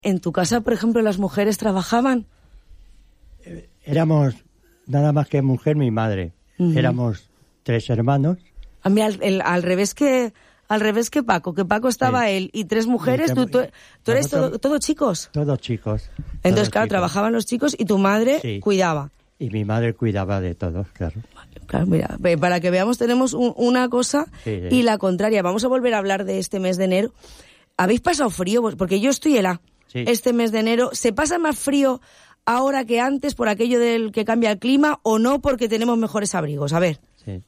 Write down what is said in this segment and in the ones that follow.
¿En tu casa, por ejemplo, las mujeres trabajaban? Éramos nada más que mujer, mi madre. Uh-huh. Éramos 3 hermanos. A mí al revés que Paco, que Paco estaba él y 3 mujeres, tú eres todos chicos. Todos chicos. Entonces, claro, trabajaban los chicos y tu madre cuidaba. Y mi madre cuidaba de todos, claro. Claro, mira, para que veamos, tenemos una cosa y la contraria. Vamos a volver a hablar de este mes de enero. ¿Habéis pasado frío? Porque yo estoy helada. Sí. Este mes de enero, ¿se pasa más frío ahora que antes por aquello del que cambia el clima o no porque tenemos mejores abrigos? A ver. Sí.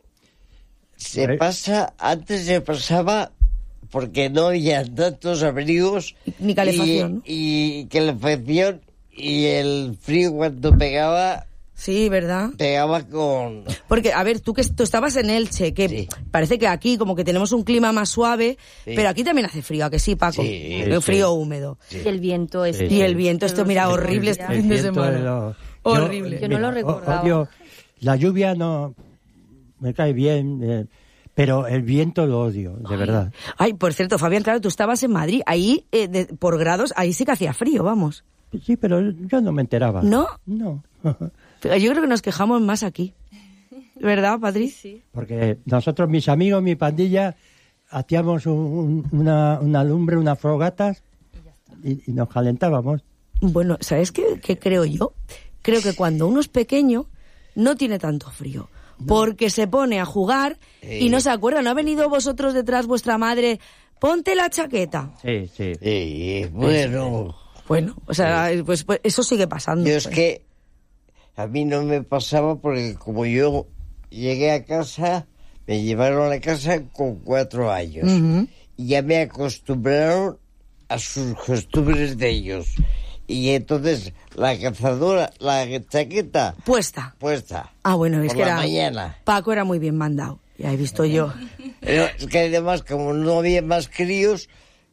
Antes se pasaba porque no había tantos abrigos ni calefacción, ¿no? Y calefacción y el frío cuando pegaba. Sí, ¿verdad? Pegaba con... Porque, a ver, tú estabas en Elche, que parece que aquí como que tenemos un clima más suave, pero aquí también hace frío, ¿a que sí, Paco? Sí. Frío húmedo. Sí. Y el viento es... Y el viento, esto, mira, horrible este fin de semana. Horrible. Yo no lo recordaba. La lluvia no... Me cae bien... pero el viento lo odio, de verdad. Ay, por cierto, Fabián, claro, tú estabas en Madrid. Ahí, por grados, ahí sí que hacía frío, vamos. Sí, pero yo no me enteraba. ¿No? No. Yo creo que nos quejamos más aquí. ¿Verdad, Patri? Sí. Porque nosotros, mis amigos, mi pandilla, hacíamos una lumbre, unas fogatas y nos calentábamos. Bueno, ¿sabes qué creo yo? Creo que cuando uno es pequeño no tiene tanto frío. Porque se pone a jugar y no se acuerda. ¿No ha venido vosotros detrás vuestra madre? Ponte la chaqueta. Sí. Bueno. Bueno, o sea, pues eso sigue pasando. Yo es que a mí no me pasaba porque como yo llegué a casa, me llevaron a casa con 4 años. Uh-huh. Y ya me acostumbraron a sus costumbres de ellos. Y entonces la cazadora, la chaqueta... Puesta. Ah, bueno, es por que la era... mañana. Paco era muy bien mandado, ya he visto yo. Pero es que además, como no había más críos...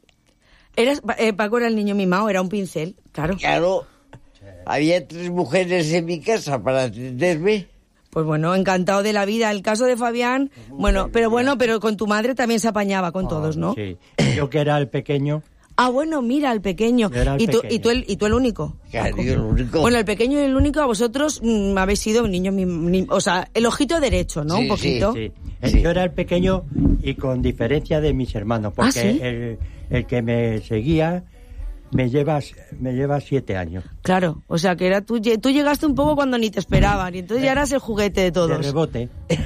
Paco era el niño mimado, era un pincel, claro. Claro, había 3 mujeres en mi casa para atenderme. Pues bueno, encantado de la vida. El caso de Fabián, pero con tu madre también se apañaba con todos, ¿no? Sí, yo que era el pequeño... Ah, bueno, mira, el pequeño. ¿Y tú el único? Claro, yo el único. Bueno, el pequeño y el único, a vosotros habéis sido niños, o sea, el ojito derecho, ¿no? Sí, un poquito. Sí. Yo era el pequeño y con diferencia de mis hermanos, porque el que me seguía me lleva 7 años. Claro, o sea, que tú llegaste un poco cuando ni te esperaban y entonces ya eras el juguete de todos. De rebote.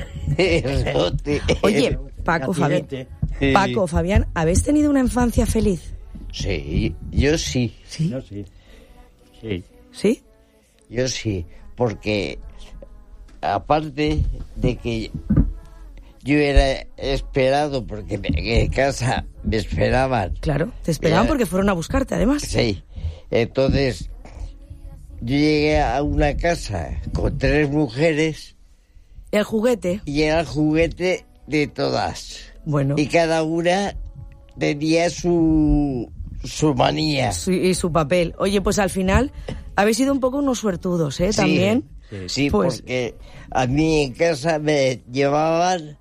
Oye, Paco, Fabián, ¿habéis tenido una infancia feliz? Sí, yo sí. ¿Sí? Yo sí. ¿Sí? Yo sí, porque aparte de que yo era esperado, porque en casa me esperaban. Claro, te esperaban porque fueron a buscarte, además. Sí, entonces yo llegué a una casa con 3 mujeres. ¿El juguete? Y era el juguete de todas. Bueno. Y cada una tenía su manía. Y su papel. Oye, pues al final habéis sido un poco unos suertudos, ¿eh? Sí, también. Sí, pues, porque a mí en casa me llevaban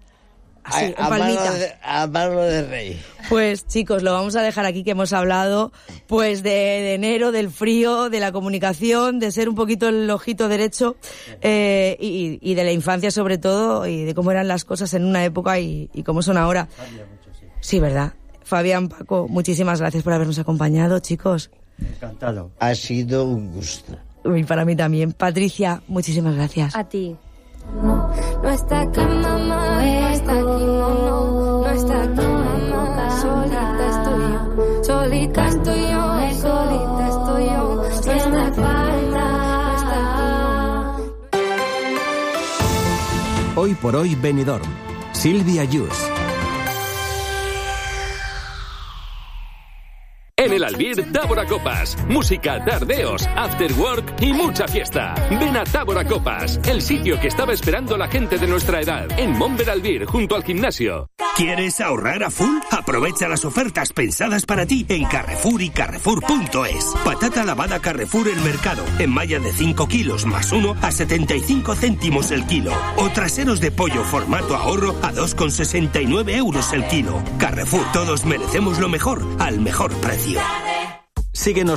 a mano de rey. Pues chicos, lo vamos a dejar aquí, que hemos hablado pues de enero, del frío, de la comunicación, de ser un poquito el ojito derecho y de la infancia sobre todo, y de cómo eran las cosas en una época y cómo son ahora. Sí, ¿verdad? Fabián, Paco, muchísimas gracias por habernos acompañado, chicos. Encantado. Ha sido un gusto. Y para mí también. Patricia, muchísimas gracias. A ti. No está aquí mamá, no está aquí no está aquí mamá, solita estoy yo, solita estoy yo, solita estoy yo, no está aquí mamá, no está aquí. Hoy por hoy Benidorm. Silvia Yus. En el Albir, Tábora Copas. Música, tardeos, after work y mucha fiesta. Ven a Tábora Copas, el sitio que estaba esperando la gente de nuestra edad. En Monver Albir, junto al gimnasio. ¿Quieres ahorrar a full? Aprovecha las ofertas pensadas para ti en Carrefour y Carrefour.es. Patata lavada Carrefour El Mercado, en malla de 5 kilos más 1 a 75 céntimos el kilo. O traseros de pollo formato ahorro a 2,69 euros el kilo. Carrefour, todos merecemos lo mejor, al mejor precio. Síguenos